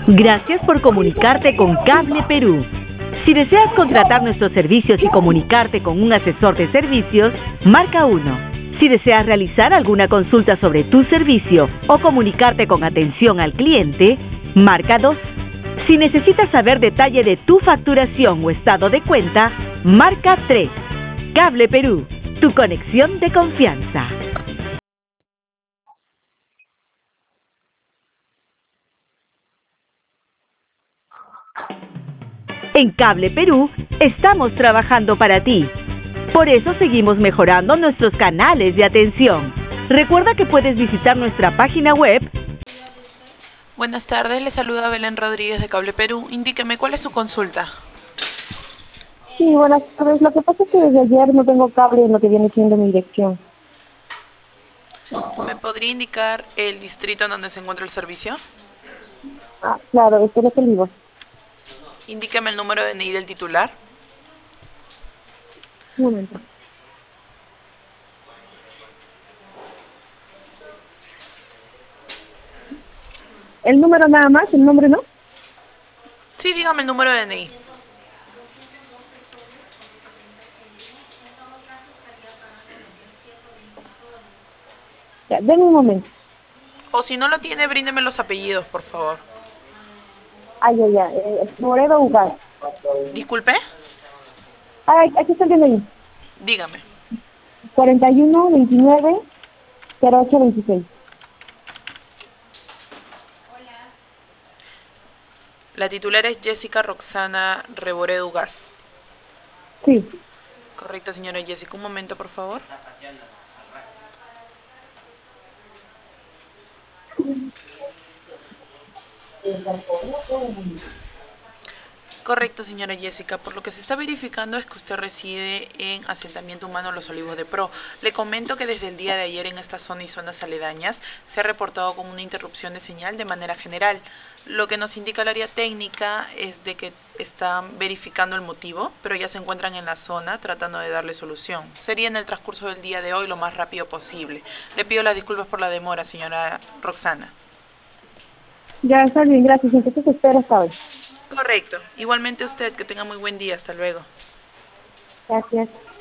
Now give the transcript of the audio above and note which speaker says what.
Speaker 1: Gracias por comunicarte con Cable Perú. Si deseas contratar nuestros servicios y comunicarte con un asesor de servicios, marca 1. Si deseas realizar alguna consulta sobre tu servicio o comunicarte con atención al cliente, marca 2. Si necesitas saber detalle de tu facturación o estado de cuenta, marca 3. Cable Perú, tu conexión de confianza. En Cable Perú estamos trabajando para ti. Por eso seguimos mejorando nuestros canales de atención. Recuerda que puedes visitar nuestra página web.
Speaker 2: Buenas tardes, le saluda Belén Rodríguez de Cable Perú. Indíqueme, ¿cuál es su consulta?
Speaker 3: Sí, buenas tardes. Lo que pasa es que desde ayer no tengo cable en lo que viene siendo mi dirección.
Speaker 2: ¿Me podría indicar el distrito en donde se encuentra el servicio?
Speaker 3: Ah, claro, espero que vivo.
Speaker 2: Indíqueme el número de DNI del titular.
Speaker 3: Un momento. ¿El número nada más? ¿El nombre no?
Speaker 2: Sí, dígame el número de DNI.
Speaker 3: Ya, denme un momento.
Speaker 2: O si no lo tiene, bríndeme los apellidos, por favor.
Speaker 3: Ya. Moredo Ugar.
Speaker 2: Disculpe,
Speaker 3: Aquí está el DNI.
Speaker 2: dígame.
Speaker 3: 41 29 08 26.
Speaker 2: La titular es Jessica Roxana Reboredo Ugar.
Speaker 3: Sí.
Speaker 2: Correcto, señora Jessica. Un momento, por favor. Correcto, señora Jessica. Por lo que se está verificando es que usted reside en Asentamiento Humano Los Olivos de Pro. Le comento que desde el día de ayer en esta zona y zonas aledañas se ha reportado con una interrupción de señal de manera general. Lo que nos indica el área técnica es de que están verificando el motivo, pero ya se encuentran en la zona tratando de darle solución. Sería en el transcurso del día de hoy lo más rápido posible. Le pido las disculpas por la demora, señora Roxana.
Speaker 3: Ya está bien, gracias. Entonces espero hasta hoy.
Speaker 2: Correcto. Igualmente usted, que tenga muy buen día. Hasta luego.
Speaker 3: Gracias.